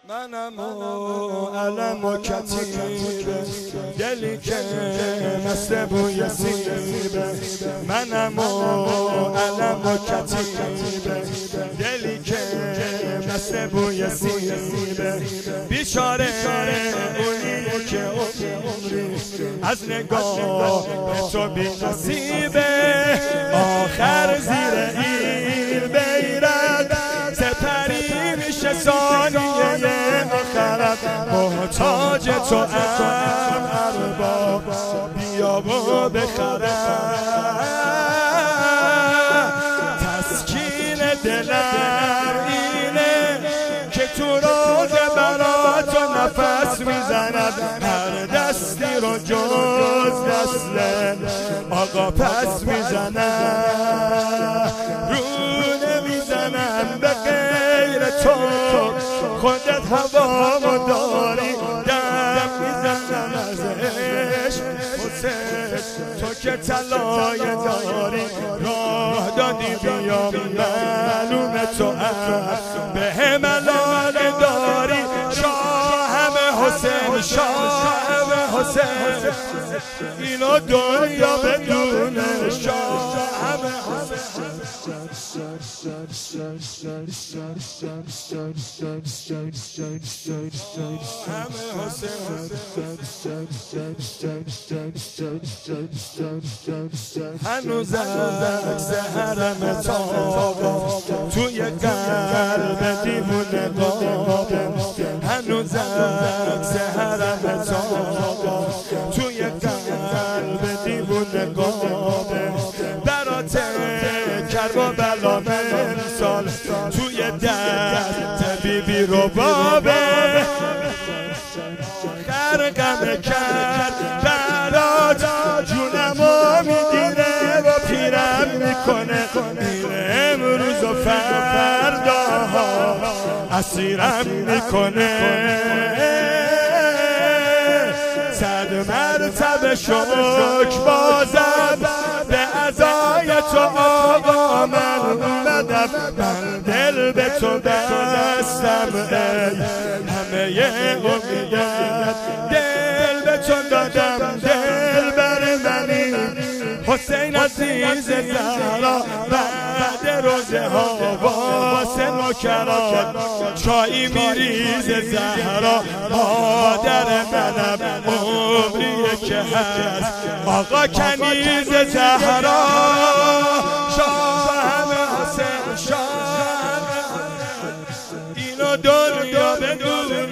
منم و علم و کتیبه، دلی که مثل بوی سیبه. منم و علم و کتیبه، دلی که مثل بوی سیبه. بیچاره اونی که عمری از نگاه تو بی نصیبه. آخر زیر این بیرق سپری میشه ثانیه آخرت. محتاج تو ارباب، بیا و بخرد. تسکین دلم اینه که تو روز برا تو نفس میزند. هر دستی رو جز دست آقا پس میزند. رو نمیزنم به غیر تو، خودت هوامو داری. دم میزنم از عشق حسین، تو که طلای داری. راه دادی بیام معلومه تو به هملال داری. شاهم حسین، شاهم حسین، اینو دنیا بدونه. شاهم حسین، هنوز عکس حرم تابه توی قلب دیوونه قابه. هنوز عکس حرم تابه توی قلب دیوونه قابه. برات کربلا امسال توی دست بیبی رو بابه. غرقم کرد برات جونمو میگیره و پیرم میکنه. امروز و فرداها اسیرم میکنه. 100 مرتبه شکر بازم به عزای تو آقا من اومدم. من دل به تو بستم ای همه امیدت. دل به تو دادم، دل بر منی حسین عزیز زهرا. بعد روزه ها واسه نوکرات چایی میریز زهرا. مادر منم عمریه که هست آقا کنیز زهرا. شاهم حسین، شاهم اینو دنیا بدونه.